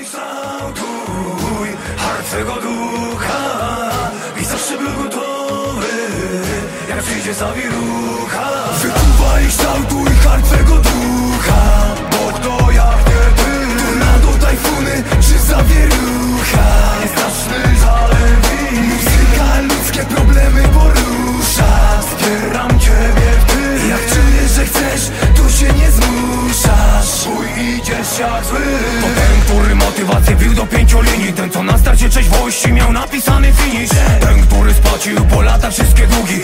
Kształtuj hartwego ducha i zawsze był gotowy, jak przyjdzie zawierucha. Wykuwaj, kształtuj hartwego ducha, bo kto jak nie ty? Tornado, tajfuny czy zawierucha? Niestraszny zalewi, muzyka ludzkie problemy porusza. Wspieram ciebie w tym, jak czujesz, że chcesz, tu się nie zmuszasz. Bój idziesz jak zły. To ten, który motywację bił do 5 linii. Ten, co na starcie trzeźwości miał napisany finish. Ten, który spłacił po lata wszystkie długi.